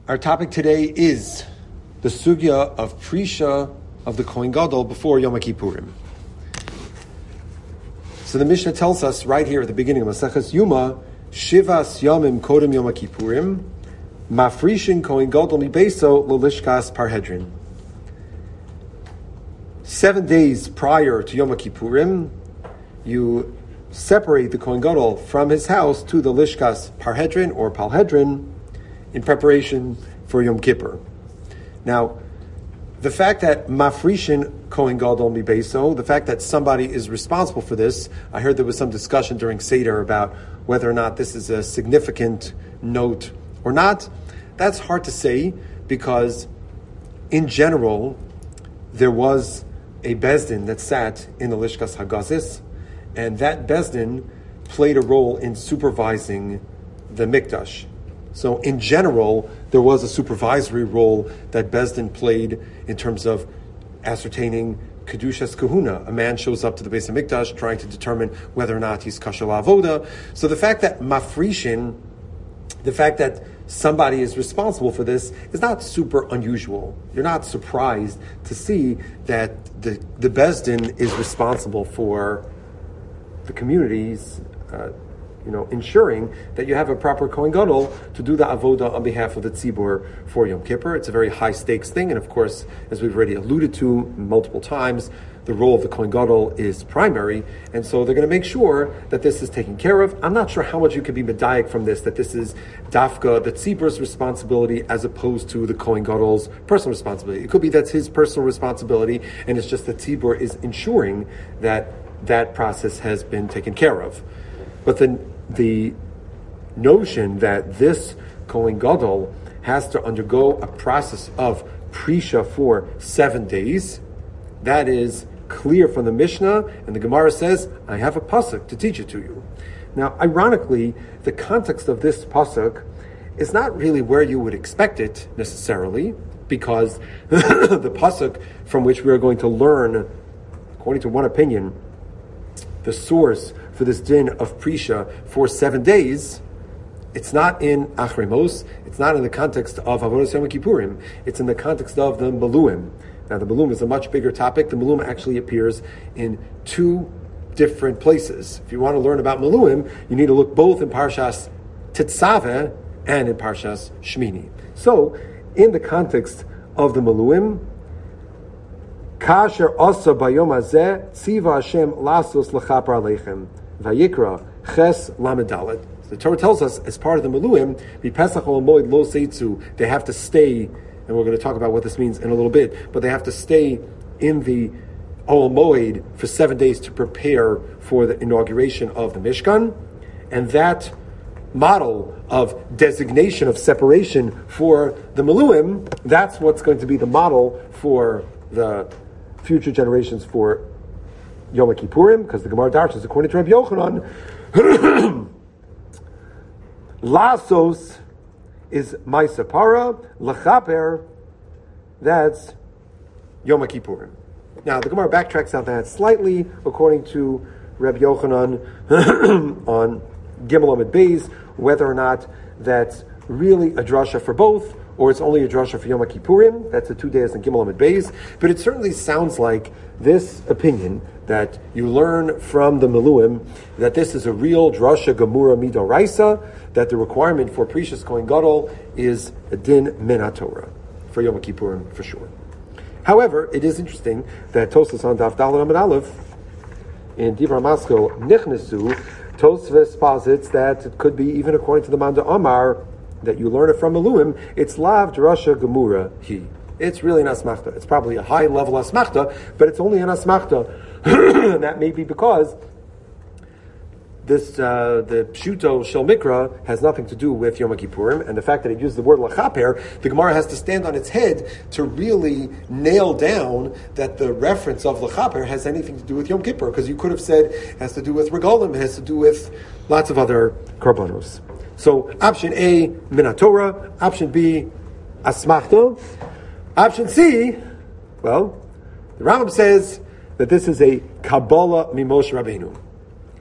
Our topic today is the sugya of Prisha of the Kohen Gadol before Yom Kippurim. So the Mishnah tells us right here at the beginning of Maseches Yuma, Shivas Yomim Kodem Yom Kippurim, Mafrishin Kohen Gadol Mibeso Lolishkas Parhedrin. 7 days prior to Yom Kippurim, you separate the Kohen Gadol from his house to the Lishkas Parhedrin or Palhedrin in preparation for Yom Kippur. Now, the fact that Mafrishin Kohen Gadol Mibeso, the fact that somebody is responsible for this, I heard there was some discussion during Seder about whether or not this is a significant note or not. That's hard to say because, in general, there was a Bezdin that sat in the Lishkas Hagazis, and that Bezdin played a role in supervising the Mikdash. So in general, there was a supervisory role that Bezdin played in terms of ascertaining Kedushas Kahuna. A man shows up to the Beis HaMikdash trying to determine whether or not he's Kasher La'avoda. So the fact that Mafrishin, the fact that somebody is responsible for this is not super unusual. You're not surprised to see that the Bezdin is responsible for the community's ensuring that you have a proper Kohen Gadol to do the avoda on behalf of the tzibur for Yom Kippur. It's a very high stakes thing, and of course, as we've already alluded to multiple times, the role of the Kohen Gadol is primary, and so they're going to make sure that this is taken care of. I'm not sure how much you could be medayik from this, that this is dafka, the tzibur's responsibility, as opposed to the Kohen Gadol's personal responsibility. It could be that's his personal responsibility, and it's just the tzibur is ensuring that that process has been taken care of. But the notion that this Kohen Gadol has to undergo a process of Prisha for 7 days, that is clear from the Mishnah, and the Gemara says, I have a pasuk to teach it to you. Now, ironically, the context of this pasuk is not really where you would expect it necessarily, because the pasuk from which we are going to learn, according to one opinion, the source for this din of Prisha for 7 days, it's not in Achremos, it's not in the context of Avodas Yom Kippurim, it's in the context of the Meluim. Now the Meluim is a much bigger topic. The Meluim actually appears in 2 different places. If you want to learn about Meluim, you need to look both in Parshas Tetzaveh and in Parshas Shmini. So, in the context of the Meluim, Kasher asa bayom hazeh tziva Hashem lasos lechaper aleichem vayikra ches lamedalet. The Torah tells us, as part of the Meluim, b'pesach ol moed lo seitzu, they have to stay, and we're going to talk about what this means in a little bit, but they have to stay in the Ol Moed for 7 days to prepare for the inauguration of the Mishkan, and that model of designation of separation for the Meluim, that's what's going to be the model for the future generations for Yom Kippurim, because the Gemara Darshan, according to Rabbi Yochanan, Lasos is Maisapara, Lechaper, that's Yom Kippurim. Now, the Gemara backtracks on that slightly, according to Rabbi Yochanan, on Gimel Amid Beis, whether or not that's really a drasha for both, or it's only a drasha for Yom Kippurim. That's the 2 days in Gimel Amid Beis. But it certainly sounds like this opinion that you learn from the Meluim, that this is a real drasha gemura midoraisa, that the requirement for Prishas Kohen Gadol is a din min HaTorah for Yom Kippurim for sure. However, it is interesting that Tosfos on Daf Daled Amud Aleph in Divrei Maskil Nichnesu, Tosfos posits that it could be even according to the Manda Amar that you learn it from Meluim, it's lav drasha gemura he. It's really an asmachta. It's probably a high level asmachta, but it's only an asmachta. And that may be because this the pshuto shel mikra has nothing to do with Yom Kippurim, and the fact that it uses the word lachaper, the Gemara has to stand on its head to really nail down that the reference of lachaper has anything to do with Yom Kippur, because you could have said it has to do with regalim, it has to do with lots of other karbanos. So option A, min HaTorah, option B, asmachta, option C, well, the Rambam says that this is a Kabbalah mimoshe Rabbeinu.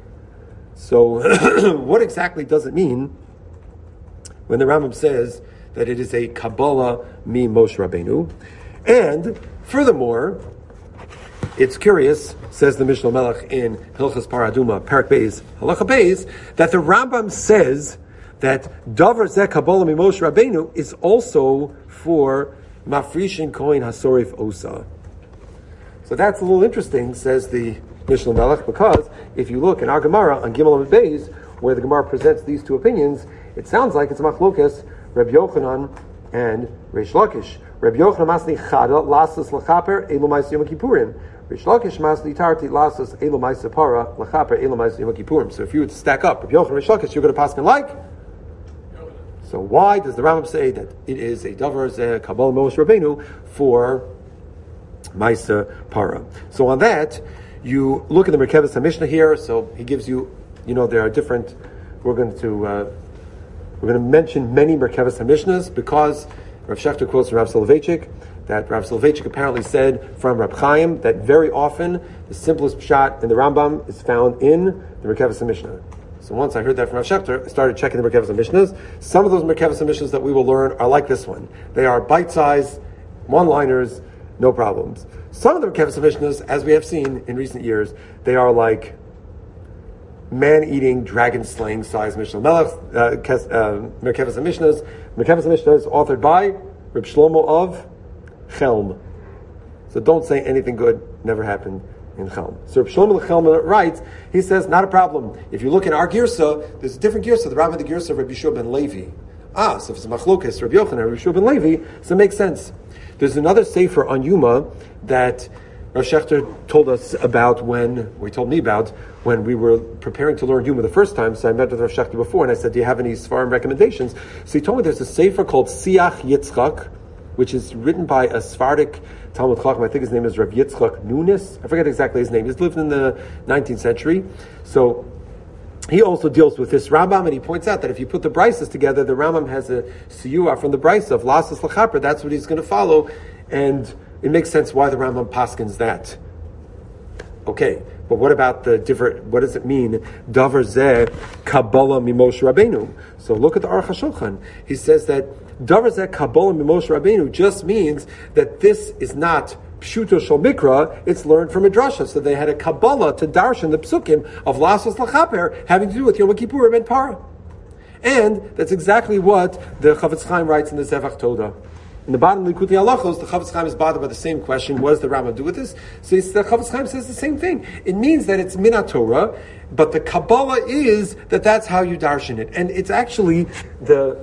So, what exactly does it mean when the Rambam says that it is a Kabbalah mi Moshe Rabbeinu. And furthermore, it's curious, says the Mishnah Melech in Hilchas Paraduma, Parak Beis, Halacha Beis, that the Rambam says that Davar Zeh Kabbalah mi Moshe Rabbeinu is also for Mafrishin Kohen Hasorif Osa. So that's a little interesting, says the Mishnah Melech, because if you look in our Gemara on Gimel and Beis, where the Gemara presents these two opinions, it sounds like it's Machlokas, Reb Yochanan and Reish Lakish. Reb Yochanan masni chada lasas lachaper elu ma'is Yom Kippurim. Reish Lakish masni tarti lasas elu ma'is para lachaper elu ma'is Yom Kippurim. So if you were to stack up Reb Yochanan and Reish Lakish, you're going to pass him like. So why does the Rambam say that it is a davar zeh Kabbalah Moshe Rabbeinu for Ma'isa para? So on that, you look at the Merkevas HaMishnah here. So he gives you, there are different. We're going to mention many Merkevas HaMishnahs because Rav Shechter quotes from Rav Soloveitchik that Rav Soloveitchik apparently said from Rav Chaim that very often the simplest pshat in the Rambam is found in the Merkevas HaMishnah. So once I heard that from Rav Shechter, I started checking the Merkevas HaMishnahs. Some of those Merkevas HaMishnahs that we will learn are like this one. They are bite-sized, one-liners, no problems. Some of the Merkevas HaMishnahs, as we have seen in recent years, they are like man-eating, dragon-slaying size Mishnah Melech, Merkevas HaMishnahs. Merkevas HaMishnah is authored by Reb Shlomo of Chelm. So don't say anything good never happened in Chelm. So Reb Shlomo of Chelm writes, he says, not a problem. If you look in our Girsa, there's a different Girsa, the Rambam, the Girsa of Rabbi Yeshua ben Levi. So if it's Machlokas, Rabbi Yochanan, Rabbi Yeshua ben Levi, so it makes sense. There's another sefer on Yuma that Rav Shechter told us about when we were preparing to learn Yuma the first time. So I met with Rav Shechter before, and I said, do you have any Sfarim recommendations? So he told me there's a sefer called Siach Yitzchak, which is written by a Sephardic Talmud Chacham. I think his name is Rabbi Yitzchak Nunes. I forget exactly his name. He's lived in the 19th century. So he also deals with this Rambam, and he points out that if you put the Brises together, the Rambam has a siyua from the Brisa of Lasas Lachaper. That's what he's going to follow, and it makes sense why the Rambam paskins that. Okay, but what about the different? What does it mean? Davar zeh Kabbalah mimoshe Rabbeinu. So look at the Aruch HaShulchan. He says that Davar zeh Kabbalah mimoshe Rabbeinu just means that this is not Pshuto Shal Mikra, it's learned from a drasha. So they had a Kabbalah to darshan the psukim of Lasas Lachaper having to do with Yom Kippurim and Para. And that's exactly what the Chavetz Chaim writes in the Zevach Toda. In the bottom of the Likutei Halachos, the Chavetz Chaim is bothered by the same question, what does the Rambam do with this? So the Chavetz Chaim says the same thing. It means that it's Minat Torah, but the Kabbalah is that that's how you darshan it. And it's actually the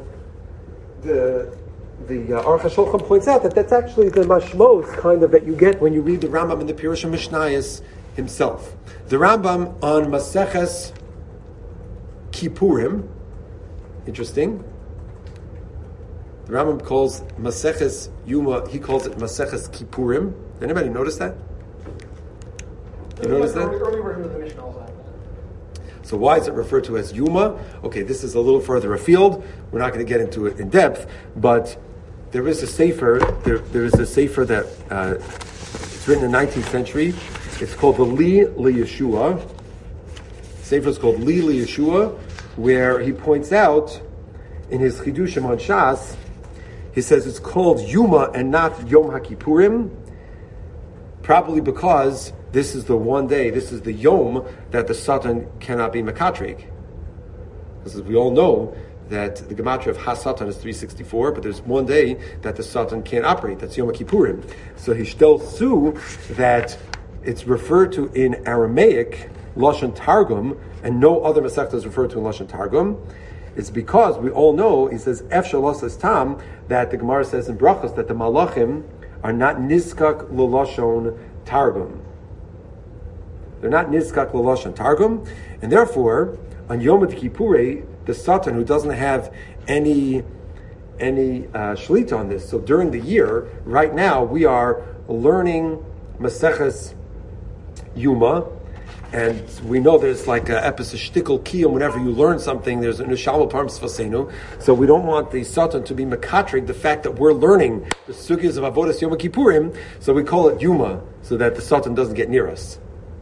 Aruch HaShulchan points out that that's actually the mashmos kind of that you get when you read the Rambam in the Pirush Mishnayos himself. The Rambam on Maseches Kippurim, interesting. The Rambam calls Maseches Yuma, he calls it Maseches Kippurim. Did anybody notice that? You notice that? Early version of the Mishnah also had that. So why is it referred to as Yuma? Okay, this is a little further afield. We're not going to get into it in depth, but there is a sefer. There is a sefer that it's written in the 19th century. It's called the Li Yeshua. Sefer is called Li Yeshua, where he points out in his Chidushim on Shas, he says it's called Yuma and not Yom HaKippurim, probably because this is the one day, this is the Yom that the Satan cannot be Makatrik. Because as we all know, that the gematria of HaSatan is 364, but there's one day that the Satan can't operate. That's Yom Kippurim. So Hishtel Su, that it's referred to in Aramaic, Lashon Targum, and no other Masechta is referred to in Lashon Targum. It's because we all know, he says, Ef Shalos Tam, that the Gemara says in Brachos that the Malachim are not Nizkak L'Lashon Targum. They're not Nizkak L'Lashon Targum, and therefore, on Yom Kippurei, the Satan, who doesn't have any shlita on this. So during the year, right now, we are learning Maseches Yuma, and we know there's like a episode shtickle kiyum. Whenever you learn something, there's a neshama parm sfasenu. So we don't want the Satan to be makatrik the fact that we're learning the sugyas of avodas Yom Kippurim. So we call it Yuma, so that the Satan doesn't get near us.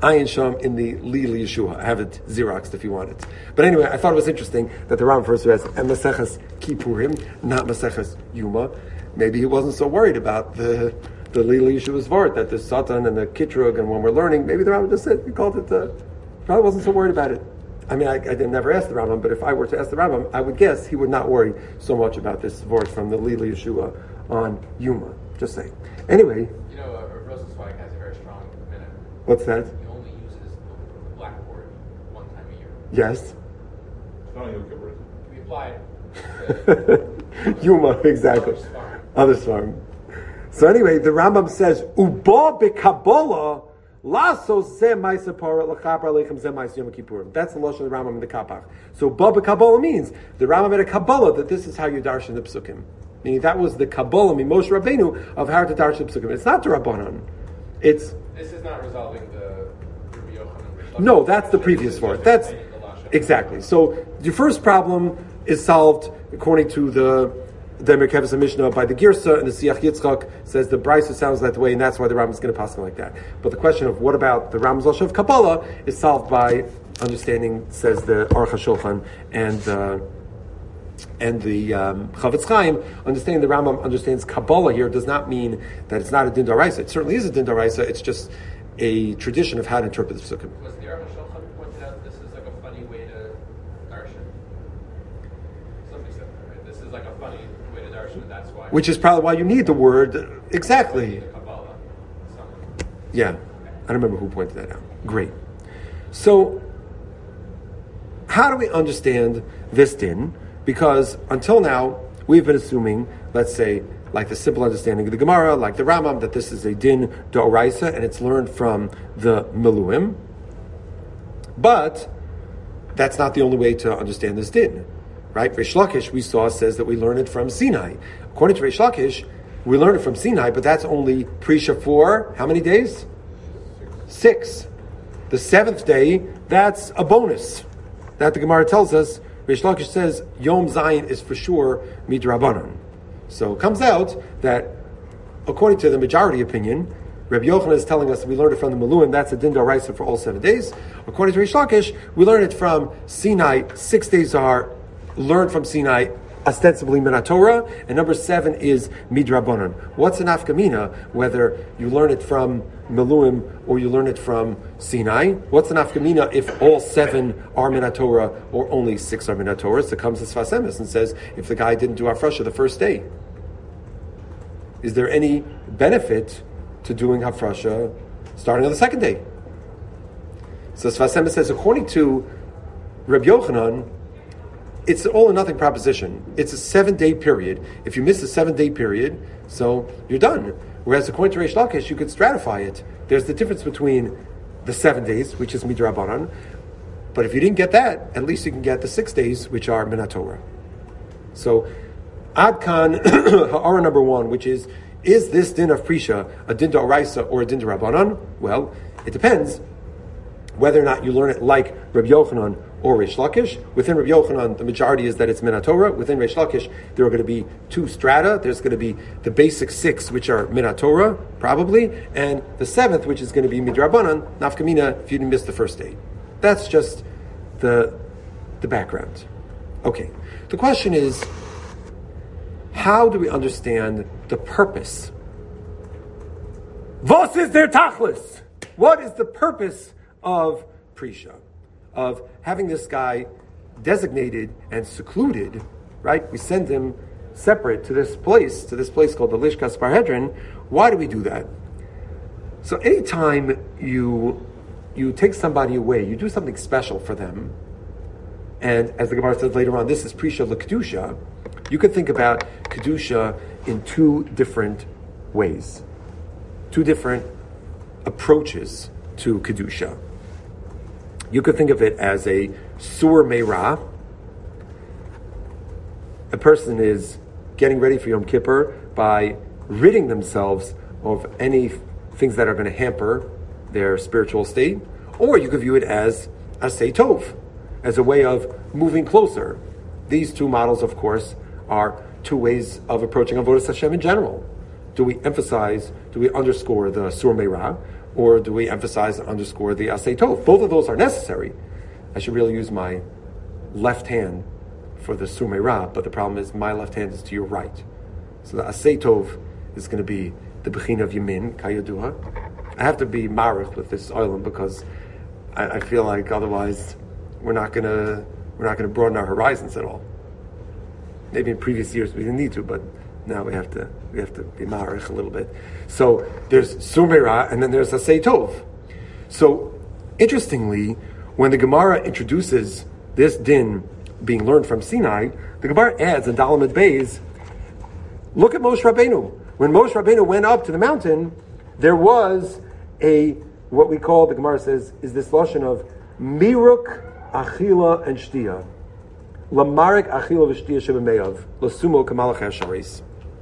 Ayin Sham in the Lili Yeshua. I have it Xeroxed if you want it. But anyway, I thought it was interesting that the Ram refers to it as Maseches Kippurim, not Maseches Yuma. Maybe he wasn't so worried about the Lili Yeshua's Vort, that the Satan and the Kitrug, and when we're learning, maybe the Ram just said, he called it, probably wasn't so worried about it. I mean, I never asked the Rambam, but if I were to ask the Rambam, I would guess he would not worry so much about this Vort from the Lili Yeshua on Yuma. Just saying. Anyway. You know, Rosenzweig has a very strong minute. What's that? He only uses the blackboard one time a year. Yes. It's not on Yom Kippur, is it? We applied. Yuma, exactly. Other Svarim. So anyway, the Rambam says, Uba beKabbalah laso zeh ma'aseh parah l'chaper aleichem zeh ma'aseh Yom Kippurim. That's the lashon of the Rambam in the Kapach. So Ba beKabbalah means the Rambam had a Kabbalah that this is how you darshan the Psukim. Meaning that was the Kabbalah, Moshe Rabbeinu, of how to darshan the Psukim. It's not the Rabbanan. This is not resolving the Rabbi Yochanan. No, that's the previous one. That's exactly. So your first problem is solved according to the Merkavas Mishnah by the Girsa, and the Siach Yitzchak says the Brisa sounds that way, and that's why the Rambam is going to pass like that. But the question of what about the Rambam's lashon of Kabbalah is solved by understanding, says the Aruch HaShulchan and the Chavetz Chaim, understanding the Rambam understands Kabbalah here does not mean that it's not a din d'oraisa. It certainly is a din d'oraisa. It's just a tradition of how to interpret the Psukim. Was the Aruch HaShulchan who pointed out this is like a funny way to darshan? Somebody said that, right? This is like a funny way to darshan, and that's why. Which is probably why you need the word exactly. Kabbalah. Yeah, I don't remember who pointed that out. Great. So, how do we understand this din? Because until now, we've been assuming, let's say, like the simple understanding of the Gemara, like the Rambam, that this is a din d'oraisa, and it's learned from the Miluim. But that's not the only way to understand this din, right? Reish Lakish, we saw, says that we learn it from Sinai. According to Reish Lakish, we learn it from Sinai, but that's only Prisha for how many days? 6. The 7th day, that's a bonus. That the Gemara tells us, Reish Lakish says, Yom Zayin is for sure midrabanan. So it comes out that, according to the majority opinion, Rabbi Yochanan is telling us we learned it from the Maluim, that's a din d'oraisa for all 7 days. According to Reish Lakish, we learn it from Sinai, 6 days are learned from Sinai, ostensibly min Torah, and number 7 is midrabanan. What's an afkamina, whether you learn it from Meluim or you learn it from Sinai? What's an afkamina if all 7 are min Torah or only 6 are min Torah? So it comes to Sfas Emes and says, if the guy didn't do Hafrasha the first day, is there any benefit to doing Hafrasha starting on the 2nd day? So Sfas Emes says, according to Rabbi Yochanan, it's an all or nothing proposition. It's a 7-day period. If you miss a 7-day period, so you're done. Whereas according to Reish Lakish, you could stratify it. There's the difference between the 7 days, which is midrabanan, but if you didn't get that, at least you can get the 6 days, which are min Torah. So, Adkan Ha'ara number 1, which is this din of Prisha a din d'oraisa or a din d'Rabbanan? Well, it depends whether or not you learn it like Rabbi Yochanan or Reish Lakish. Within Rabbi Yochanan, the majority is that it's min Torah. Within Reish Lakish, there are going to be 2 strata. There's going to be the basic 6, which are min Torah, probably, and the 7th, which is going to be midrabanan, nafkamina, if you didn't miss the first day. That's just the background. Okay. The question is, how do we understand the purpose? Was is der Tachlis? What is the purpose of Prisha? Of having this guy designated and secluded, right? We send him separate to this place called the Lishkas Parhedrin. Why do we do that? So anytime you take somebody away, you do something special for them, and as the Gemara says later on, this is Prisha L'Kedusha, you could think about Kedusha in 2 different ways, 2 different approaches to Kedusha. You could think of it as a sur meirah. A person is getting ready for Yom Kippur by ridding themselves of any things that are going to hamper their spiritual state. Or you could view it as a asay tov, as a way of moving closer. These 2 models, of course, are 2 ways of approaching Avodas Hashem in general. Do we emphasize, do we underscore the sur meirah, or do we emphasize and underscore the Asay Tov? Both of those are necessary. I should really use my left hand for the Sur Meirah, but the problem is my left hand is to your right. So the Asay Tov is going to be the Bechina of Yamin, Kayaduha. I have to be marich with this oilam because I feel like otherwise we're not gonna broaden our horizons at all. Maybe in previous years we didn't need to, but now we have to be marich a little bit. So there's Sur Meirah and then there's Asay Tov. So interestingly, when the Gemara introduces this din being learned from Sinai, the Gemara adds in Dalamid Beis, look at Moshe Rabbeinu. When Moshe Rabbeinu went up to the mountain, there was what we call, the Gemara says, is this lashon of miruk, achila, and shtia. Lamarik achila v'shtia shebemeyav, lasumo kamalach hasharis.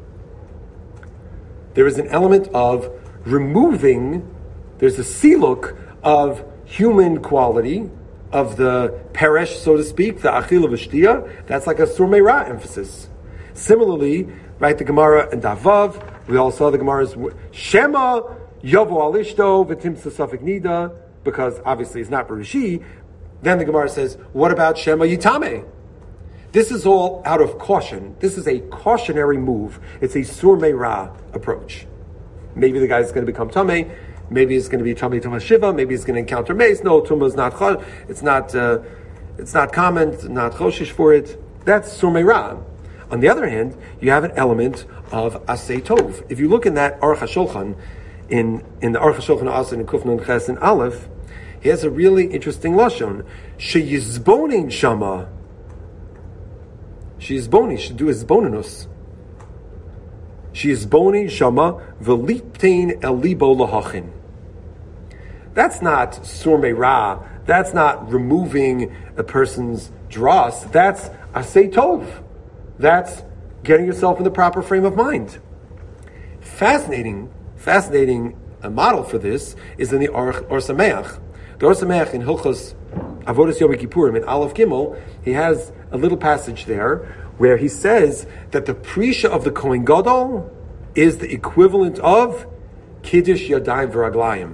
There is an element of removing, there's a siluk of human quality, of the peresh, so to speak, the achila v'shtia. That's like a Sur Meirah emphasis. Similarly, right, the Gemara and Davav, we all saw the Gemara's Shema Yavo Alishto V'tim Sasafik Nida, because obviously it's not Berushi. Then the Gemara says, what about Shema Yitame? This is all out of caution. This is a cautionary move. It's a Sur Meirah approach. Maybe the guy's going to become Tameh. Maybe it's going to be Tameh Tumah Shiva. Maybe he's going to encounter mace. No, Tumah is not. It's not common. It's not Choshish for it. That's Sur Meirah. On the other hand, you have an element of Asay Tov. If you look in that Aruch HaShulchan, in the Aruch HaShulchan Asen in Kuf Nun Ches and Aleph, he has a really interesting lashon. Sheyizbonin shama. Sheyizboni should do izboninus. Sheyizbonin shama v'liptein el libo lahachin. That's not Sur Meirah. That's not removing a person's dross. That's Asay Tov. That's getting yourself in the proper frame of mind. Fascinating model for this is in the Or Sameach. The Or Sameach in Hilchos Avodas Yom Kippurim in Aleph Gimel, he has a little passage there where he says that the Prisha of the Kohen Gadol is the equivalent of Kiddush Yadayim V'Raglayim.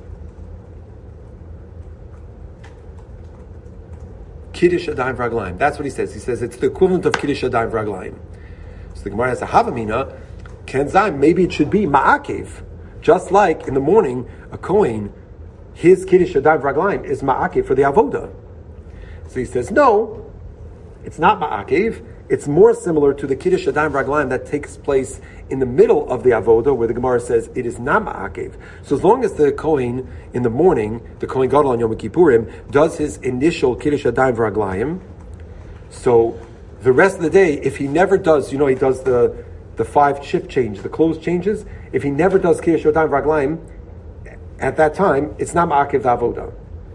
Kiddush Yadayim V'Raglayim. That's what he says. He says it's the equivalent of Kiddush Yadayim V'Raglayim. So the Gemara has a Havamina, Kenzayim, maybe it should be Ma'akev. Just like in the morning, a Kohen, his Kiddush Yadayim V'Raglayim is Ma'akev for the Avoda. So he says, no, it's not Ma'akev. It's more similar to the Kiddush Yadayim V'Raglayim that takes place in the middle of the Avoda, where the Gemara says it is not Ma'akev. So as long as the Kohen in the morning, the Kohen Gadol on Yom Kippurim, does his initial Kiddush Yadayim V'Raglayim, so the rest of the day, if he never does, he does the 5 shift change, the clothes changes, if he never does Kiddush Yadayim V'Raglayim, at that time, it's not Ma'akev the Avoda.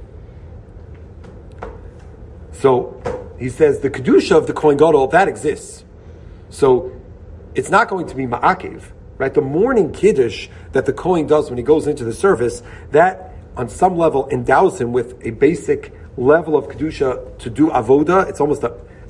So he says the Kedusha of the Kohen Gadol, that exists. So it's not going to be Ma'akev, right? The morning Kiddush that the Kohen does when he goes into the service, that on some level endows him with a basic level of Kedusha to do Avoda. It's almost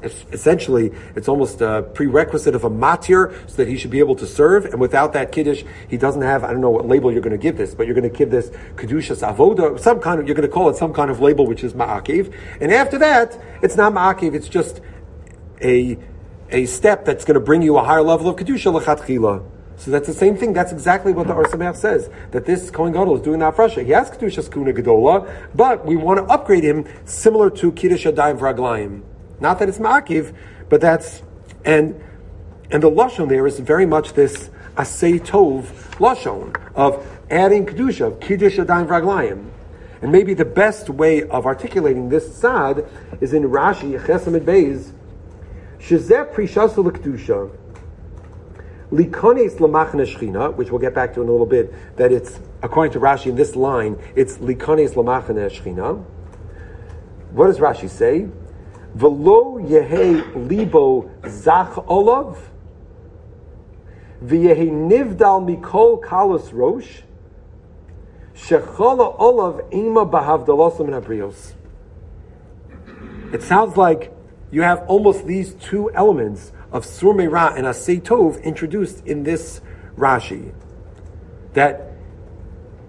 a prerequisite of a matir so that he should be able to serve. And without that Kiddush, he doesn't have, I don't know what label you're going to give this, but you're going to give this Kedushas Avoda, you're going to call it some kind of label which is Ma'akev. And after that, it's not Ma'akev, it's just a step that's going to bring you a higher level of Kedusha L'chatchila. So that's the same thing. That's exactly what the Or Sameach says, that this Kohen Gadol is doing the Afrasha. He has Kedushas Kuna Gedola, but we want to upgrade him similar to Kiddush Yadayim V'Raglayim. Not that it's Ma'akiv, but that's, and the Lashon there is very much this Asay Tov Lashon of adding Kedusha, of Kiddush Yadayim V'Raglayim. And maybe the best way of articulating this Tzad is in Rashi, Chesamid Beis, Shezeh Prishasu L'Kedusha, Likones L'Machne Shechina, which we'll get back to in a little bit, that it's, according to Rashi in this line, it's Likones L'Machne Shechina. What does Rashi say? V'lo yehe libo zach olav, v'yehe nivdal mikol kalos rosh, shechola olav ima bahavdalosim and abrios. It sounds like you have almost these two elements of Sur Meirah and Asay Tov introduced in this Rashi. That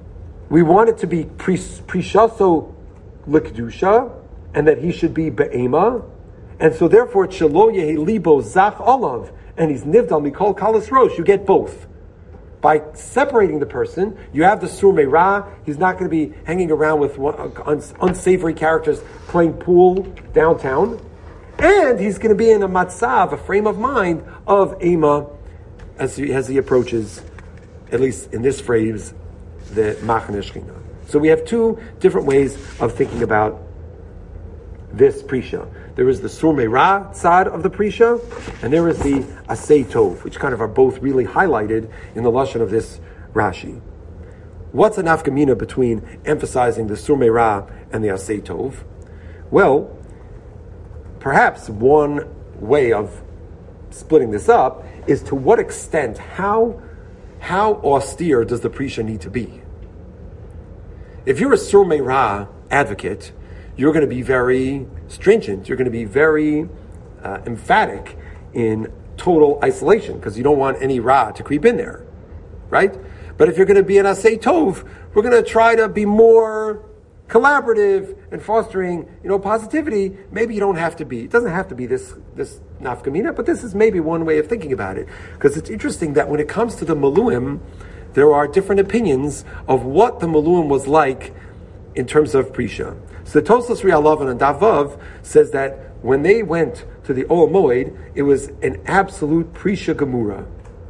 we want it to be Prisha, so Likdusha, and that he should be Be'ema, and so therefore it's Shelo Yehi Libo Zach Olav, and he's Nivdal Mikol Kalas Rosh, you get both. By separating the person, you have the Sur Meirah, he's not going to be hanging around with unsavory characters playing pool downtown, and he's going to be in a matzav, a frame of mind of Ema, as he approaches, at least in this phrase, the Machane Shechina. So we have two different ways of thinking about this Prisha. There is the Sur Meirah side of the Prisha, and there is the Asay Tov, which kind of are both really highlighted in the lashon of this Rashi. What's a nafkamina between emphasizing the Sur Meirah and the Asay Tov? Well, perhaps one way of splitting this up is to what extent, how austere does the Prisha need to be? If you're a Sur Meirah advocate, you're going to be very stringent, you're going to be very emphatic in total isolation, because you don't want any Ra to creep in there, right? But if you're going to be an Asay Tov, we're going to try to be more collaborative and fostering, positivity. Maybe you don't have to be, it doesn't have to be this nafkamina, but this is maybe one way of thinking about it. Because it's interesting that when it comes to the Maluim, there are different opinions of what the Maluim was like in terms of Prisha. So the Tosfos Ri'alavan and Davav says that when they went to the Oel Moed, it was an absolute Prisha Gemura.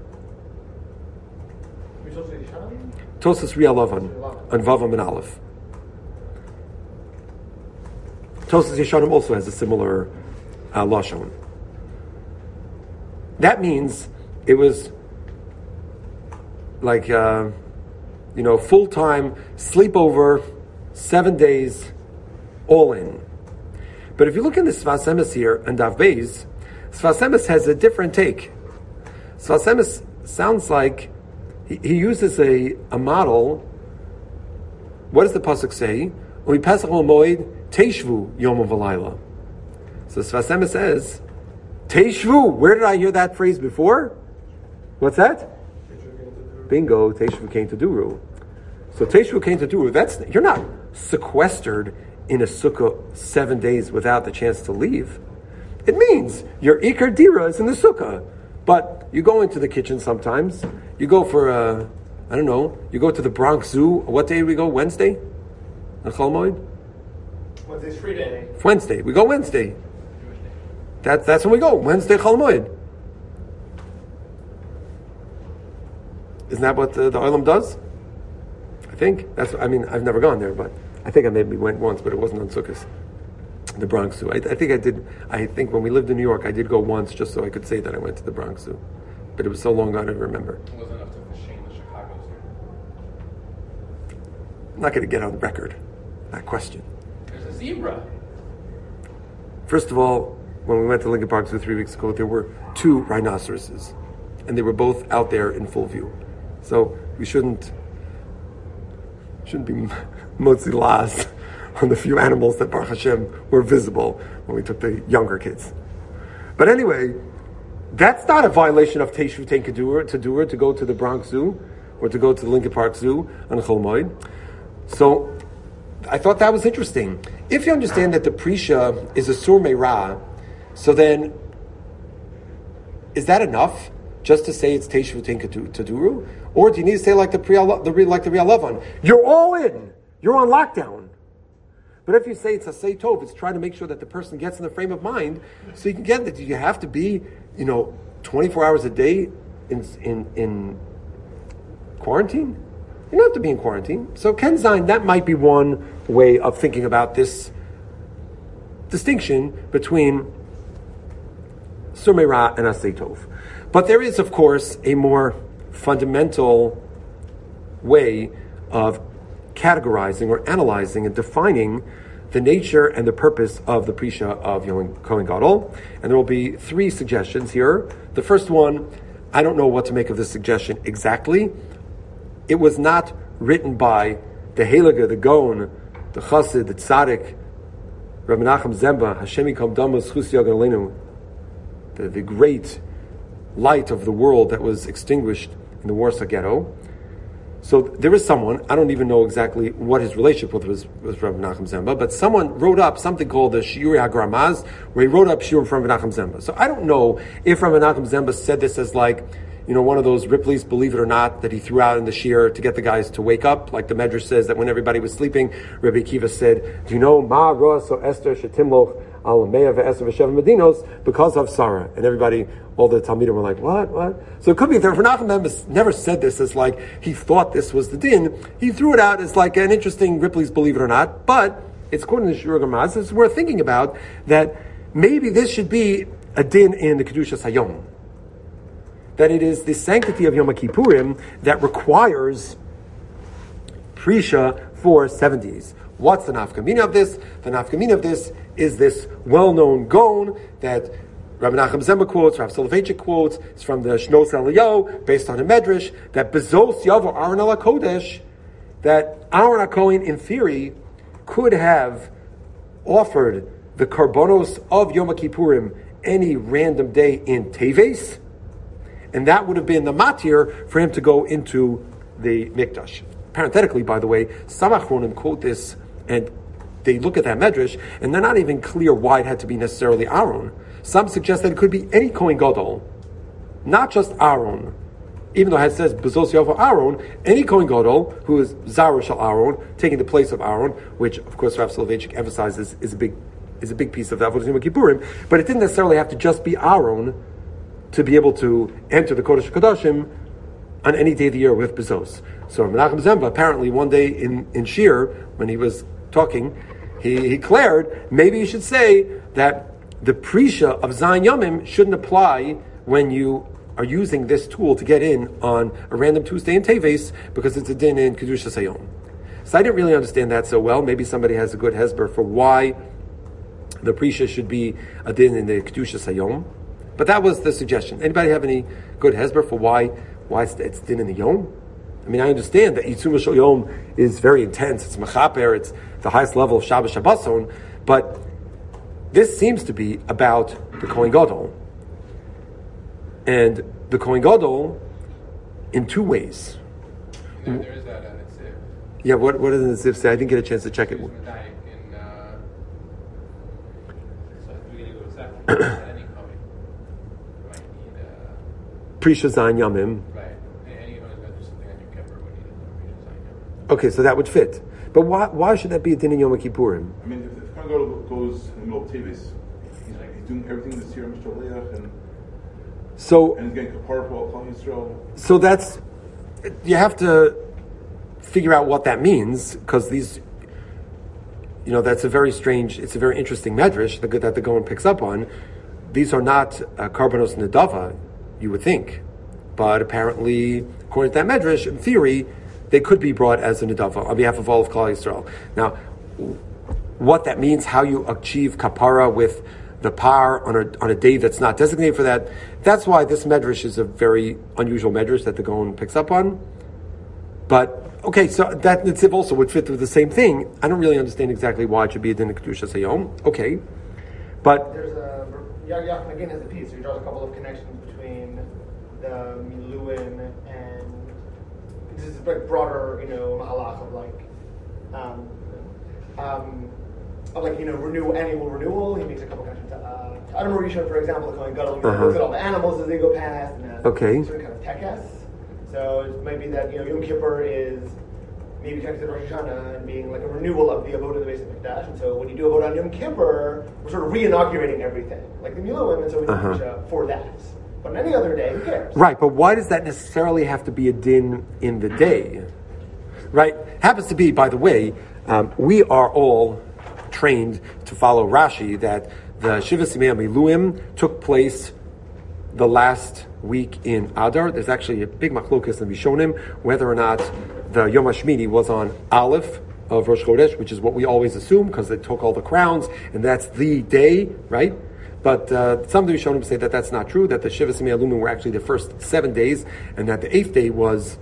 Tosfos Ri'alavan and Vavam and Aleph. Tosfos Yeshanim also has a similar lashon. That means it was like full-time sleepover, 7 days, all in. But if you look in the Sfas Emes here and Dav Beis, Sfas Emes has a different take. Sfas Emes sounds like he uses a model. What does the pasuk say? Teishvu Yom V'Layla. So Sfas Emes says, Teishvu. Where did I hear that phrase before? What's that? Bingo. Teishvu came to Duru. So Teishvu came to Duru. You're not sequestered in a sukkah 7 days without the chance to leave. It means your Iker Dira is in the sukkah, but you go into the kitchen sometimes. You go for you go to the Bronx Zoo. What day do we go? Wednesday? On Chol Moed? Wednesday's free day. Wednesday. We go Wednesday. That's when we go. Wednesday Chol Moed. Isn't that what the Olam does? I think. I've never gone there, but I think I maybe went once, but it wasn't on Sukkot. The Bronx Zoo. I think I did. I think when we lived in New York, I did go once just so I could say that I went to the Bronx Zoo. But it was so long ago I don't remember. It wasn't enough to shame the Chicago Zoo. I'm not going to get on record that question. There's a zebra. First of all, when we went to Lincoln Park Zoo 3 weeks ago, there were 2 rhinoceroses, and they were both out there in full view. So we shouldn't be motzi las on the few animals that Baruch Hashem were visible when we took the younger kids. But anyway, that's not a violation of Teishu Tein Kedura to go to the Bronx Zoo or to go to the Lincoln Park Zoo on Chol Moed. So I thought that was interesting. If you understand that the Prisha is a Sur Meirah, so then is that enough just to say it's Teishu Tein Keduru? Or do you need to say like the Ri'alavan? You're all in. You're on lockdown. But if you say it's a Asay Tov, it's trying to make sure that the person gets in the frame of mind so you can get that. You have to be, 24 hours a day in quarantine? You don't have to be in quarantine. So Ken Zayin, that might be one way of thinking about this distinction between Sur Meirah and Asay Tov. But there is, of course, a more fundamental way of categorizing or analyzing and defining the nature and the purpose of the Prisha of Yom Kohen Gadol. And there will be 3 suggestions here. The first one, I don't know what to make of this suggestion exactly. It was not written by the Heilige, the Gaon, the Chassid, the Tzaddik, Rabbi Menachem Zemba, Hashem Yikam Damo Zchus Yagan Aleinu, the great light of the world that was extinguished in the Warsaw Ghetto. So there is someone, I don't even know exactly what his relationship was Rav Menachem Zemba, but someone wrote up something called the Shiuri HaGramaz, where he wrote up Shiurim from Rav Menachem Zemba. So I don't know if Rav Menachem Zemba said this as like, one of those Ripley's Believe It or Not that he threw out in the Shir to get the guys to wake up, like the Medrash says that when everybody was sleeping, Rabbi Akiva said, do you know, Ma Roa So Esther Shetimloch Al Meya Ve'eser V'Shev Medinos, because of Sarah. And everybody, all the Talmidim were like, what? So it could be that Rav Menachem Zemba never said this as like, he thought this was the din. He threw it out as like an interesting Ripley's Believe It or Not, but it's according to Shur Gamaz, it's worth thinking about that maybe this should be a din in the Kedushas Hayom. That it is the sanctity of Yom Kippurim that requires Prisha for 70s. What's the nafkamina of this? The nafkamina of this is this well-known gon that Rabbi Menachem Zemba quotes, Rav Soloveitchik quotes, it's from the Shnos Eliyahu, based on a medrash, that Bezos Yavo Aaron Ala Kodesh, that Aaron HaKohen, in theory, could have offered the karbonos of Yom Kippurim any random day in Teves, and that would have been the matir for him to go into the Mikdash. Parenthetically, by the way, some Achronim quote this, and they look at that medrash, and they're not even clear why it had to be necessarily Aaron. Some suggest that it could be any Kohen Gadol, not just Aaron. Even though it says Bezos Yavo Aaron, any Kohen Gadol who is Zara Shal Aaron, taking the place of Aaron, which of course Rav Soloveitchik emphasizes is a big piece of the Avodas Yom Kippurim, but it didn't necessarily have to just be Aaron to be able to enter the Kodesh HaKadoshim on any day of the year with Bezos. So Menachem Zemba, apparently one day in Shir, when he was talking, he declared, maybe you should say that the Prisha of Zayin Yomim shouldn't apply when you are using this tool to get in on a random Tuesday in Teves, because it's a din in Kedushas Hayom. So I didn't really understand that so well. Maybe somebody has a good hesber for why the Prisha should be a din in the Kedushas Hayom. But that was the suggestion. Anybody have any good hesber for why it's din in the Yom? I mean, I understand that Yitzum Shal Yom is very intense. It's Mechaper. It's the highest level of Shabbos Shabboson. But this seems to be about the Kohen Gadol. And the Kohen Gadol in two ways. There is that in the Ziv. Yeah, what does the Ziv say? I didn't get a chance to check it. So we going to go second. Prisha Zayin Yamim. Right. Anyone who's going to do something on Yom Kippur would need a Prisha Zayin Yamim. Okay, so that would fit. But why should that be a din in Yom Kippurim? I mean, if the Kohen goes in the middle of Tevis, he's doing everything this year, Mr. Leach, and he's getting kapar for all Klal Yisrael. So you have to figure out what that means, because these, that's it's a very interesting medrash that the Gaon picks up on. These are not karbanos nedava, you would think, but apparently, according to that medrash, in theory, they could be brought as a nedava on behalf of all of Klal Yisrael. Now, what that means, how you achieve kapara with the par on a day that's not designated for that, that's why this medrash is a very unusual medrash that the Gaon picks up on. But, okay, so that Nitziv also would fit with the same thing. I don't really understand exactly why it should be a din of Kedushas Hayom. Okay. But there's Yaakov again has a piece, so he draws a couple of connections between the Miluim and this is like broader, mahalach of annual renewal. He makes a couple connections to Adam Rishon, for example, the Kohen Gadol looks at all the animals as they go past, and certain kind of tekes. So it might be that Yom Kippur is maybe connected to Rosh Hashanah and being like a renewal of the Avodah in the base of Mikdash. And so when you do Avodah on Yom Kippur, we're sort of re-inaugurating everything, like the Miluim, and so we do Prisha for that. But on any other day, who cares? Right, but why does that necessarily have to be a din in the day? Right? Happens to be, by the way, we are all trained to follow Rashi that the Shiva Simei Miluim took place the last week in Adar. There's actually a big machlokas in Rishonim whether or not the Yom HaShmini was on Aleph of Rosh Chodesh, which is what we always assume because they took all the crowns and that's the day, right? But some of the Rishonim say that that's not true, that the Shiva Simei Miluim were actually the first 7 days and that the 8th day was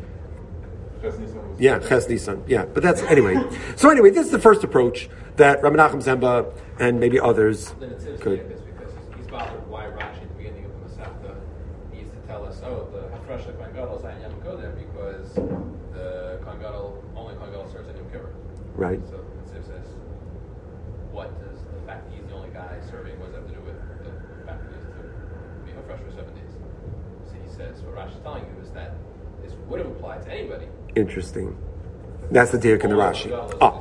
Ches Nisan. Yeah, but that's, anyway. So anyway, this is the first approach that Rabbi Menachem Zemba and maybe others could. Because he's bothered why Rashi at the beginning of the Masechta needs to tell tell us, the Hafresh of Kohen Gadol is on Yom Kodem because the Kohen Gadol, only Kohen Gadol serves on Yom Kippur. Right. So it says, what does the fact that he's the only guy serving, what does that have to do with the fact that he has to be Hafresh for 7 days? So he says, what Rashi is telling you is that this would have applied to anybody. Interesting. That's the diuk in the Rashi.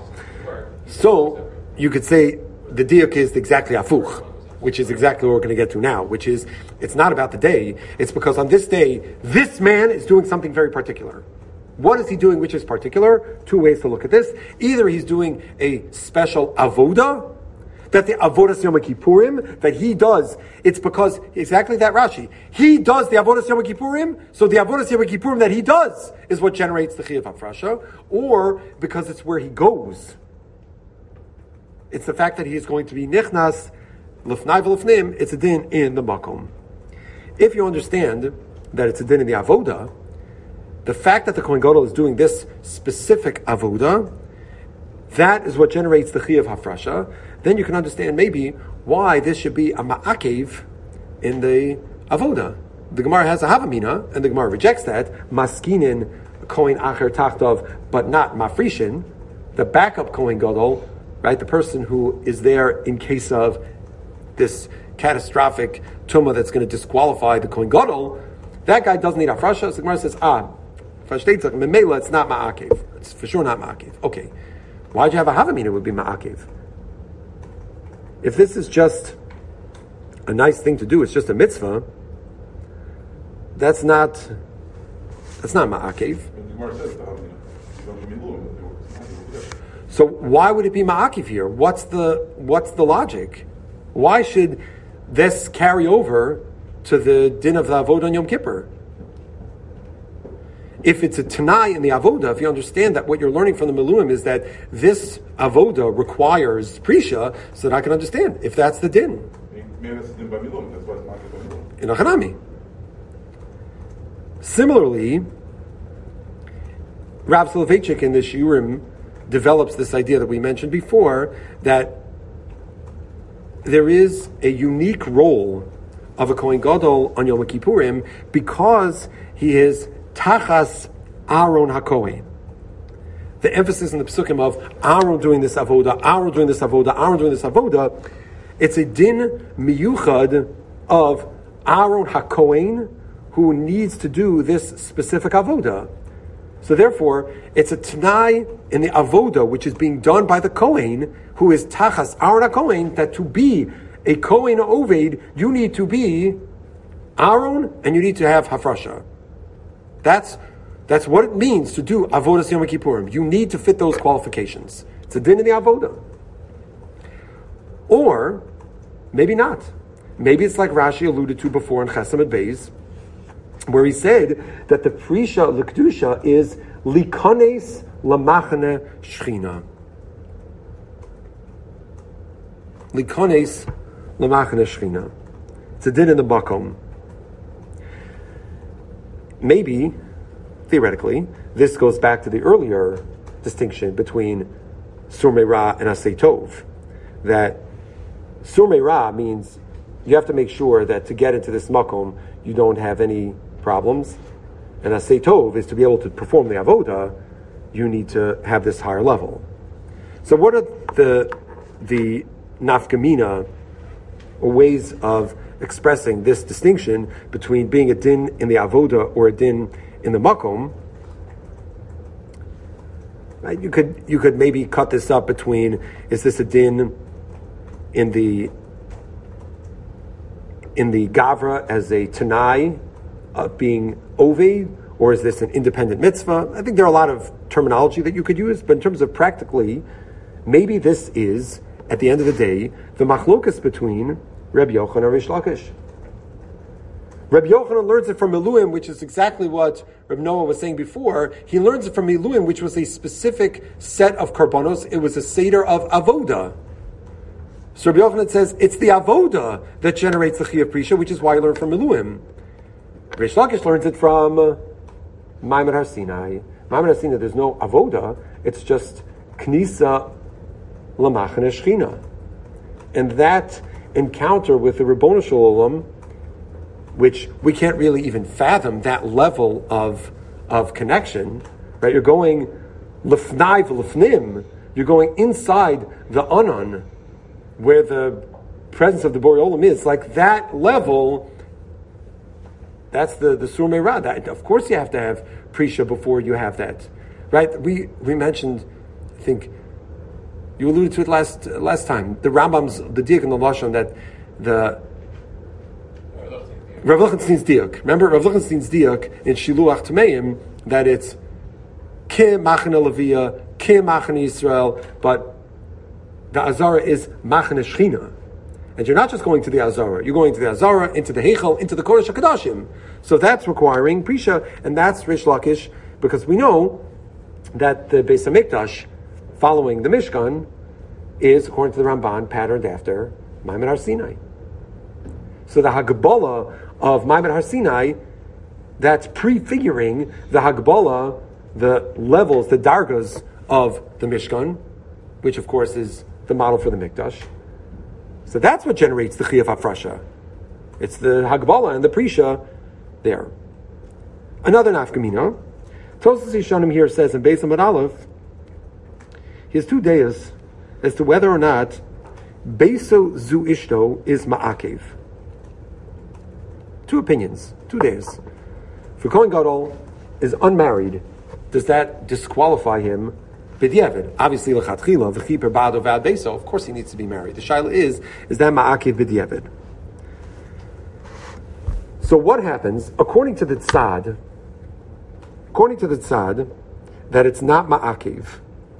So you could say the diuk is exactly afuch, which is exactly what we're going to get to now, which is it's not about the day, it's because on this day, this man is doing something very particular. What is he doing which is particular? Two ways to look at this. Either he's doing a special avoda, that the avodas Yom Kippurim, that he does, it's because, exactly that Rashi, he does the avodas Yom Kippurim, so the avodas Yom Kippurim that he does is what generates the Chiyuv Hafrasha, or because it's where he goes. It's the fact that he is going to be nichnas, lifnai v'lifnim, it's a din in the makom. If you understand that it's a din in the avoda, the fact that the Kohen Gadol is doing this specific avoda, that is what generates the Chiyuv Hafrasha. Then you can understand maybe why this should be a ma'akev in the avoda. The Gemara has a havamina, and the Gemara rejects that. Maskinin Kohen Acher Tachtov, but not Mafrishin, the backup Kohen Gadol, right? The person who is there in case of this catastrophic tumah that's going to disqualify the Kohen Gadol. That guy doesn't need Hafrasha. So the Gemara says, Memela, it's not ma'akev. It's for sure not ma'akev. Okay. Why'd you have a havamina? It would be ma'akev. If this is just a nice thing to do, it's just a mitzvah, that's not ma'akev. So why would it be ma'akev here? What's the logic? Why should this carry over to the din of the avodah on Yom Kippur? If it's a Tanai in the avoda, if you understand that what you're learning from the Miluim is that this avoda requires prisha, so that I can understand if that's the din. In a Hanami. Similarly, Rav Soloveitchik in the Shiurim develops this idea that we mentioned before, that there is a unique role of a Kohen Gadol on Yom Kippurim because he is Tachas Aaron HaKohen. The emphasis in the Pesukim of Aaron doing this avoda, Aaron doing this avoda, Aaron doing this avoda, it's a din miyuchad of Aaron HaKohen who needs to do this specific avoda. So therefore, it's a Tanai in the avoda which is being done by the Kohen who is Tachas Aaron HaKohen, that to be a Kohen Oved, you need to be Aaron and you need to have Hafrasha. That's what it means to do Avodas Yom Kippurim. You need to fit those qualifications. It's a din in the Avodah. Or, maybe not. Maybe it's like Rashi alluded to before in Chesed Beis, where he said that the Prisha L'Kedusha is Likones Lamachane Shechina. Likones Lamachane Shechina. It's a din in the Makom. Maybe, theoretically, this goes back to the earlier distinction between Surmei Ra and Asei Tov. That Surmei Ra means you have to make sure that to get into this makom, you don't have any problems. And Asei Tov is to be able to perform the avoda, you need to have this higher level. So what are the nafkamina, or ways of expressing this distinction between being a din in the avoda or a din in the makom? Right? You could maybe cut this up between, is this a din in the gavra as a tanai of being oved, or is this an independent mitzvah? I think there are a lot of terminology that you could use, but in terms of practically, maybe this is, at the end of the day, the machlokas between Reb Yochanan and Rish Lakish. Reb Yochanan learns it from Miluim, which is exactly what Reb Noah was saying before. He learns it from Miluim, which was a specific set of karbonos. It was a seder of avoda. So Reb Yochanan says it's the avoda that generates the chiyuv prisha, which is why he learned from Miluim. Rish Lakish learns it from Maimon Har Sinai. Maimon Har Sinai, there's no avoda. It's just knisa lamachane shechina, and that encounter with the Ribono Shel Olam which we can't really even fathom that level of connection, right? You're going lefnai v'lefnim, you're going inside the anan, where the presence of the Borei Olam is, like that level. That's the Sur Meirah. Of course you have to have Prisha before you have that. Right? We mentioned, I think, you alluded to it last time, the Rambam's, the Diak and the Lashon, that the Rav Lichtenstein's Diak. Remember Rav Lichtenstein's Diak in Shiluach Tameim, that it's Ke Machane Levia, Ke Machane Yisrael, but the Azara is Machane Shechina. And you're not just going to the Azara, you're going to the Azara, into the Heichel, into the Kodesh HaKadoshim. So that's requiring Prisha, and that's Rish Lakish, because we know that the Beis HaMikdash, following the Mishkan, is, according to the Ramban, patterned after Maimon Har Sinai. So the Hagbolah of Maimon Har Sinai, that's prefiguring the Hagbolah, the levels, the dargas of the Mishkan, which of course is the model for the Mikdash. So that's what generates the Chiyuv Hafrasha. It's the Hagbolah and the Prisha there. Another nafkamina. Tosas Yishanim here says in Beis Amud Aleph, he has two days as to whether or not Beiso Zu Ishto is Ma'akev. Two opinions, 2 days. If a Kohen Gadol is unmarried, does that disqualify him? B'diavad, obviously l'chatchila, v'chiper ba'ado v'ad beiso, of course he needs to be married. The shaila is that ma'akev b'diavad? So what happens, according to the tzad, that it's not ma'akev.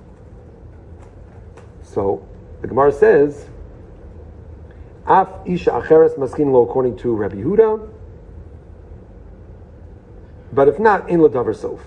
So the Gemara says, Af isha acheres maskin lo, according to Rabbi Yehuda, but if not, in l'davar sof.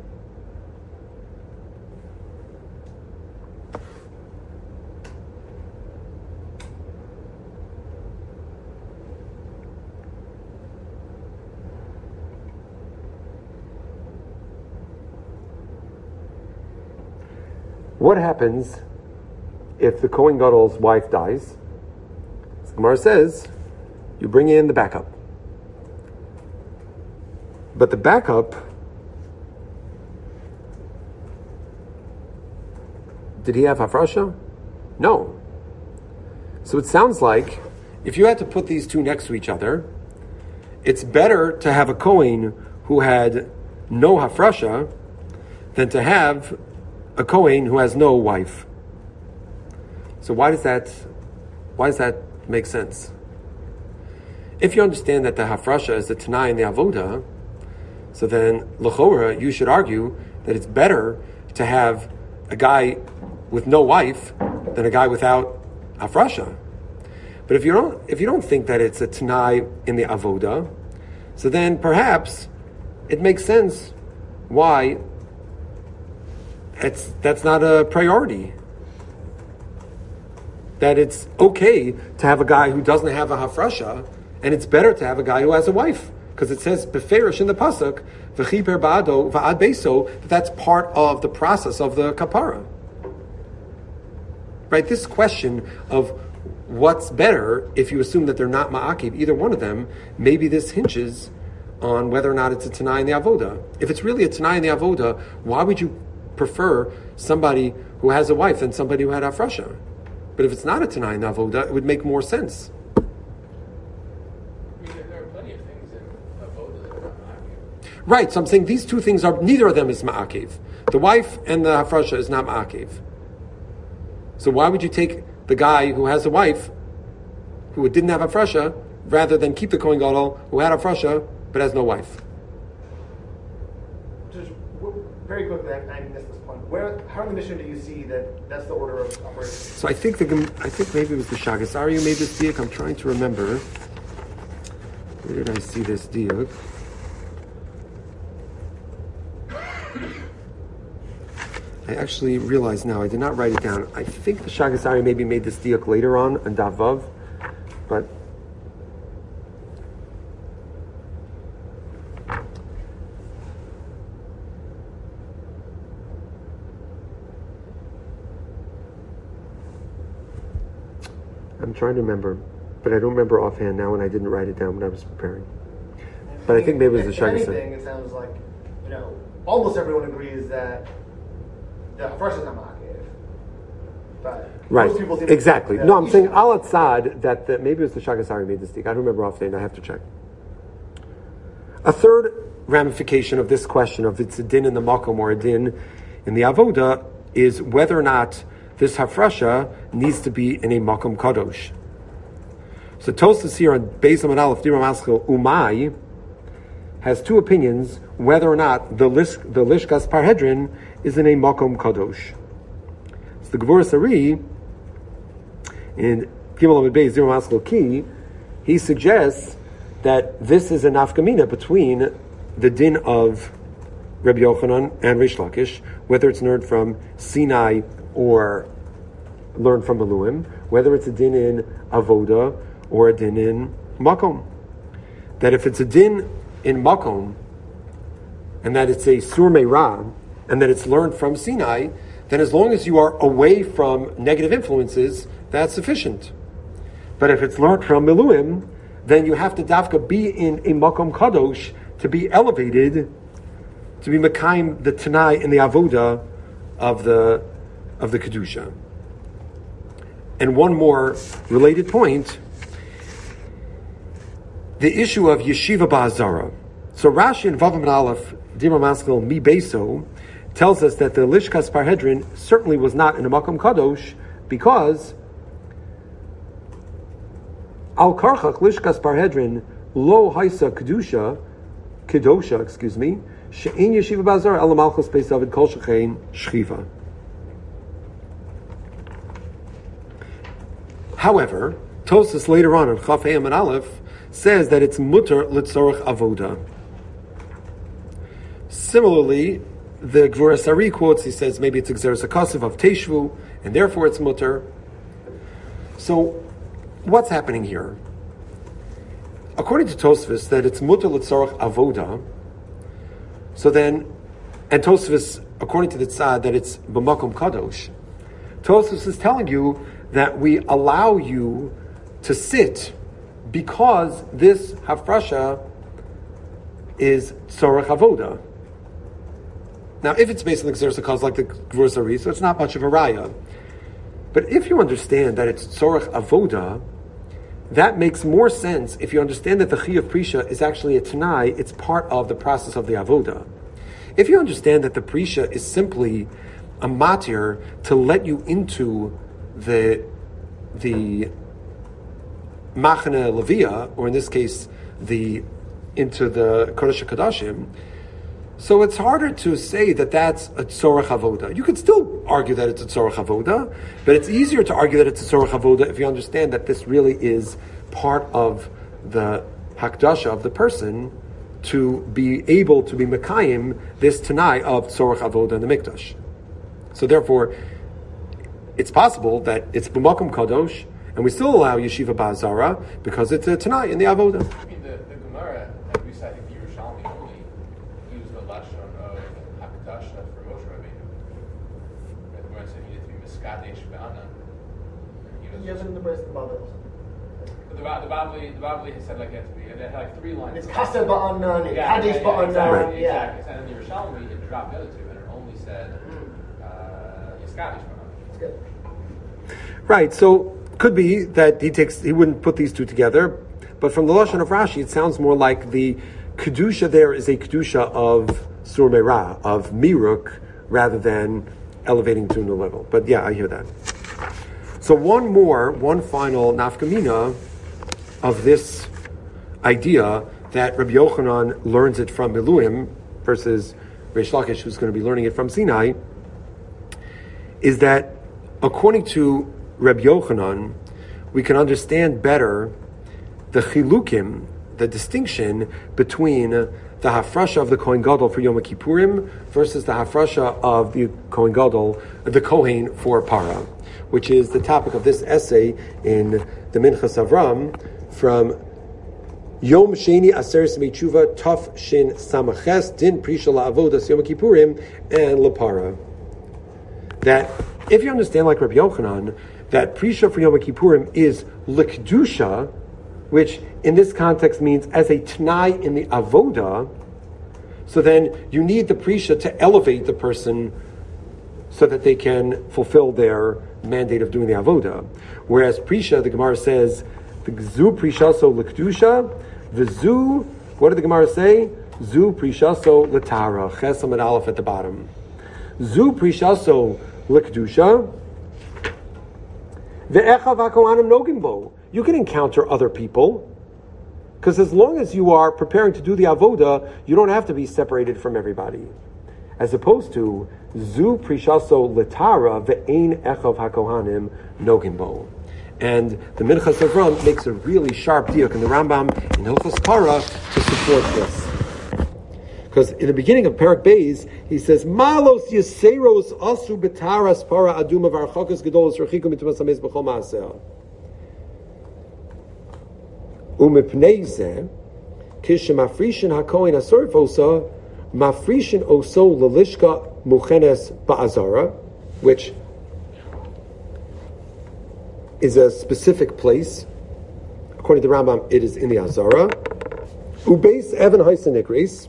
What happens if the Kohen Gadol's wife dies? The Gemara says, you bring in the backup. But the backup, did he have Hafrasha? No. So it sounds like, if you had to put these two next to each other, it's better to have a Kohen who had no Hafrasha than to have a Kohen who has no wife. So why does that make sense? If you understand that the Hafrasha is the Tanai and the Avoda, so then l'chora you should argue that it's better to have a guy with no wife than a guy without Hafrasha. But if you don't think that it's a Tanai in the Avoda, so then perhaps it makes sense why that's not a priority. That it's okay to have a guy who doesn't have a hafrasha, and it's better to have a guy who has a wife, because it says beferish in the pasuk v'chiper ba'ado va'ad beiso, that's part of the process of the kapara. Right? This question of what's better, if you assume that they're not ma'akiv, either one of them, maybe this hinges on whether or not it's a tanai in the avoda. If it's really a tanai in the avoda, why would you prefer somebody who has a wife than somebody who had hafrasha? But if it's not a Tanai in Avoda, it would make more sense. I mean, there are plenty of things in Avoda that are not ma'akev. Right, so I'm saying these two things are, neither of them is ma'akev. The wife and the hafrasha is not ma'akev. So why would you take the guy who has a wife, who didn't have hafrasha, rather than keep the Kohen Gadol who had hafrasha, but has no wife? Just very quickly, I missed this point. How in the mission do you see that's the order of operations? So I think maybe it was the Shagas Aryeh who made this diak. I'm trying to remember. Where did I see this diak? I actually realize now I did not write it down. I think the Shagas Aryeh maybe made this diak later on in Davav, but I'm trying to remember, but I don't remember offhand now, and I didn't write it down when I was preparing. But I think maybe it was the Shagasa. If anything, it sounds like, almost everyone agrees that the Hafresh is not Ma'akev. But right. Most people think exactly. No, I'm saying Al Atzad that maybe it was the Shagasari made this stick. I don't remember offhand. I have to check. A third ramification of this question of it's a din in the makom or a din in the avoda is whether or not this hafrasha needs to be in a makom kadosh. So Tosfos here on Beis Amud Aleph Dibur Maschil Umay has two opinions whether or not the Lishkas Parhedrin is in a makom kadosh. So the Gevurah Sari in Gimel Amud Beis Dibur Maschil Ki, he suggests that this is a nafkamina between the din of Rabbi Yochanan and Reish Lakish, whether it's learned from Sinai or learned from Eluim, whether it's a din in Avoda or a din in Makom. That if it's a din in Makom, and that it's a Sur Meirah, and that it's learned from Sinai, then as long as you are away from negative influences, that's sufficient. But if it's learned from Eluim, then you have to dafka be in a makom kadosh to be elevated, to be mekayim the tanai and the avoda of the kedusha. And one more related point: the issue of yeshiva ba'azara. So Rashi in Vav Amud Aleph Dibur Maschil Mi Beso tells us that the Lishkas Parhedrin certainly was not in a makom kadosh because Al Karchach Lishkas Parhedrin Lo Haisa Kedosha, She'en Yeshiva Bazar El Malchus Beis David Kol Shechein Shchiva. However, Tosfos later on in Chaf Hey Amud Aleph says that it's mutter litzorach avoda. Similarly, the Gevurah Sari quotes, he says maybe it's Gzeres HaKasav of Teshvu, and therefore it's mutter. So, what's happening here? According to Tosfos, that it's mutter l'tzorach avoda. So then, and Tosfos, according to the Tzad, that it's b'makom kadosh. Tosfos is telling you that we allow you to sit because this hafrasha is tzorach avoda. Now, if it's based on the Gzeres HaKasav, like the Gevurah Sari, so it's not much of a raya. But if you understand that it's tzorach avoda, that makes more sense if you understand that the Chiyuv Prisha is actually a Tanai, it's part of the process of the Avoda. If you understand that the Prisha is simply a matir to let you into the Machane Levia, or in this case, into the Kodesh HaKodashim, so it's harder to say that that's a tzorach avoda. You could still argue that it's a tzorach avoda, but it's easier to argue that it's a tzorach avoda if you understand that this really is part of the hakdasha of the person to be able to be mekayim this tanai of tzorach avoda in the mikdash. So therefore, it's possible that it's b'makom kadosh, and we still allow yeshiva ba'azara because it's a tanai in the avoda. I mean, the Gemara, like we said, if Yerushalmi only used the lashon of hakdasha for Moshe Rabbeinu. The Gemara said he needed to be miskadesh be'ana. You have it in the breast of the Bible. But the Babli has said like it had to be, and it had like 3 lines. It's kasa ba'ana, it's kadesh ba'ana. Exactly. And in Yerushalmi, it dropped the other 2, and it only said yiskadesh be'ana. That's good. Right, so could be that he wouldn't put these 2 together, but from the lashon of Rashi, it sounds more like the kedusha there is a kedusha of sur meirah, of miruk, rather than elevating to a new level. But yeah, I hear that. So one final nafkamina of this idea that Rabbi Yochanan learns it from Eluim versus Reish Lakish, who's going to be learning it from Sinai, is that according to Rabbi Yochanan, we can understand better the chilukim, the distinction between the hafrasha of the Kohen Gadol for Yom Kippurim versus the hafrasha of the Kohen Gadol, the Kohen for Para, which is the topic of this essay in the Minchas Avram from Yom Sheni Aseres Meitshuva Taf Shin Samaches Din Prisha LaAvodas Yom Kippurim and LaPara. That if you understand like Rabbi Yochanan, that Prisha for Yom Kippurim is L'Kedusha, which in this context means as a t'nai in the avoda, so then you need the prisha to elevate the person so that they can fulfill their mandate of doing the avoda. Whereas prisha, the Gemara says, the zu prishaso l'kedusha, the zu, what did the Gemara say? Zu prishaso l'tara, ches amid aleph at the bottom. Zu prishaso l'kedusha, ve'echav ha'kohanim nogim bo. You can encounter other people, because as long as you are preparing to do the avoda, you don't have to be separated from everybody. As opposed to zu prishaso l'tara ve'ein echav ha'kohanim nogim bo. And the Minchas Avram makes a really sharp diuk in the Rambam in Hilchos Para to support this. Because in the beginning of Perek Beis, he says, Malos yeseros asu betaras para aduma v'archakas gedolos rechikum mitumas hames b'chol ma'aseh. Umipnei zeh, kishemafrishin hakohen asorif osa, mafrishin oso lelishka muchenes ba'azara, which is a specific place. According to the Rambam, it is in the Azara. Ubeis Evan Haisanikris.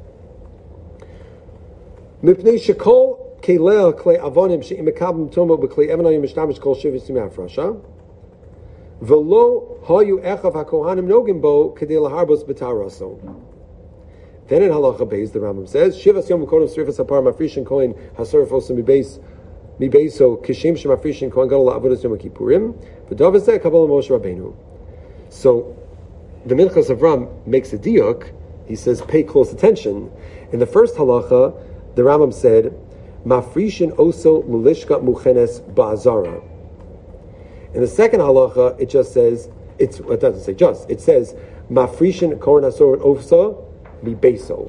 Mipnei Shekol Kelea Klei Avonim Sheimekabim Tomo Beklei Evan Hayim Mishnamish Kol Shivis Afrasha. Velo Hayu Echav HaKohanim Nogim Bo Kedei Laharbos B'Taraso. Then in Halacha Beis, the Rambam says, Shivas Yom Kodim Srifas Hapar Mafrishin Kohen Hasarif Osa Mibeis Mibeiso Kishim Shemafrishin Kohen Gadol Avodas Yom Kippurim V'Davazeh Kabbalah Moshe Rabbeinu. So the Minchas Avram makes a diuk. He says, pay close attention. In the first halacha, the Rambam said, Mafrishin Oso Lulishka Muchenes Ba'azara. In the second halacha, it just says, it doesn't say just, it says, Mafrishin Kohen Hasor Ofsa Mibeiso.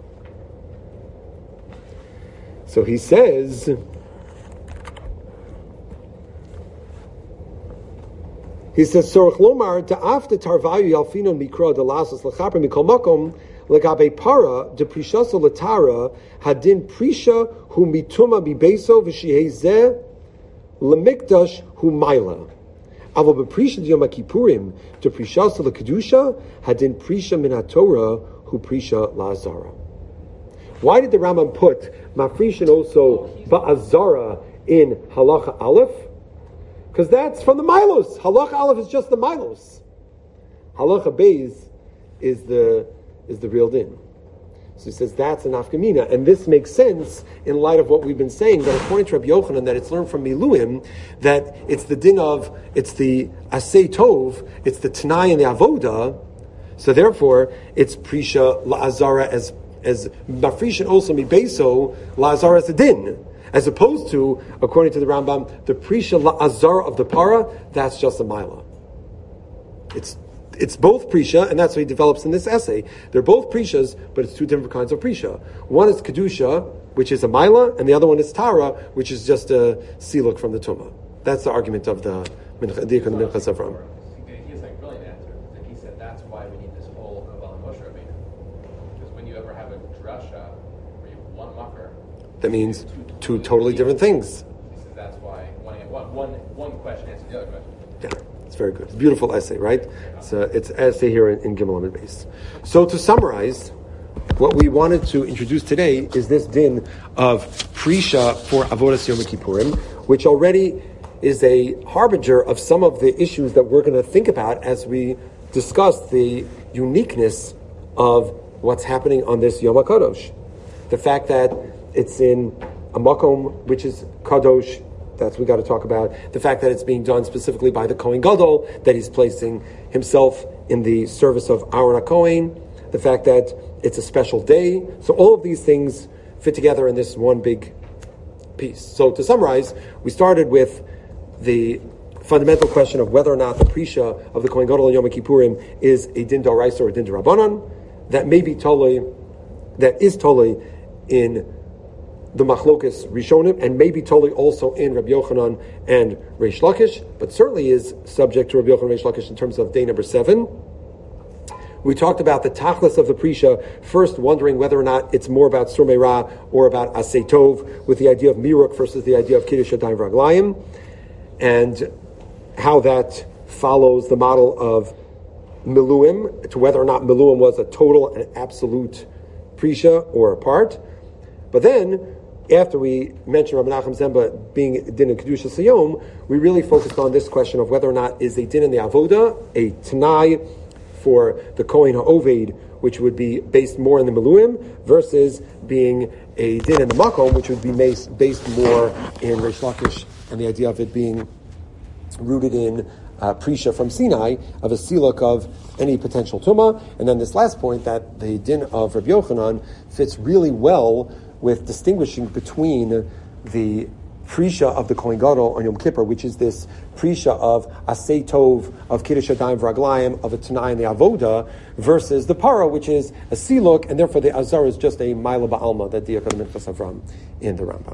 So he says, Sorach Lomar ta'afta tarvayu yalfino mikra de lasas lechaper mikol makom legabe para de prishaso letara hadin prisha hu mituma bibeso v'shihezeh lemikdash hu maila. Avo beprisha de Yom Kippurim de prishaso lekedusha hadin prisha min haTorah hu prisha la'azara. Why did the Rambam put mafrishin also ba'azara in halacha aleph? Because that's from the Milos. Halacha Aleph is just the Milos. Halacha Beis is the real din. So he says that's an afkamina, and this makes sense in light of what we've been saying. That according to Rabbi Yochanan, that it's learned from Miluim that it's the din of it's the asay tov, it's the tanai and the avoda. So therefore, it's prisha la'azara as mafrishin also mibeso la'azara as a din. As opposed to, according to the Rambam, the Prisha La'azar of the Para, that's just a Mila. It's both Prisha, and that's what he develops in this essay. They're both Prishas, but it's two different kinds of Prisha. One is Kedusha, which is a Mila, and the other one is Tara, which is just a Siluk from the Tumah. That's the argument of the Minchas Avram. He has a brilliant answer. He said that's why we need this whole Kabbalah Moshe Rabbeinu. Because when you ever have a drasha where you have one mucker, that means two totally different things. He says that's why one question answers the other question. Yeah, it's very good. It's a beautiful essay, right? It's an essay here in Gimel Amud Beis. So to summarize, what we wanted to introduce today is this din of Prisha for Avodas Yom Kippurim, which already is a harbinger of some of the issues that we're going to think about as we discuss the uniqueness of what's happening on this Yom HaKadosh. The fact that it's in a makom which is kadosh, that's we got to talk about. The fact that it's being done specifically by the Kohen Gadol, that he's placing himself in the service of Aaron HaKohen. The fact that it's a special day. So all of these things fit together in this one big piece. So to summarize, we started with the fundamental question of whether or not the Prisha of the Kohen Gadol in Yom Kippurim is a din d'oraisa or a din d'Rabbanan. That may be totally, that is totally in the Machlokes Rishonim, and maybe totally also in Rabbi Yochanan and Reish Lakish, but certainly is subject to Rabbi Yochanan and Reish Lakish in terms of day number 7. We talked about the tachlis of the Prisha, first wondering whether or not it's more about Sur Meirah or about Asay Tov, with the idea of Miruk versus the idea of Kiddush Yadayim V'Raglayim, and how that follows the model of miluim, to whether or not miluim was a total and absolute prisha or a part. But then, after we mentioned Rabbi Nachum Zemba being din in Kedusha Sayom, we really focused on this question of whether or not is a din in the Avoda, a Tanai for the Kohen HaOved, which would be based more in the Miluim, versus being a din in the Makom, which would be based more in Reish Lakish, and the idea of it being rooted in Prisha from Sinai, of a siluk of any potential Tumah. And then this last point, that the din of Rabbi Yochanan fits really well with distinguishing between the Prisha of the Kohen Gadol on Yom Kippur, which is this Prisha of Asay Tov, of Kiddush Yadayim V'Raglayim, of a Tanai and the Avoda, versus the Para, which is a Siluk, and therefore the Azar is just a Maila Ba'alma that Diakad Minchas Avram in the Rambam.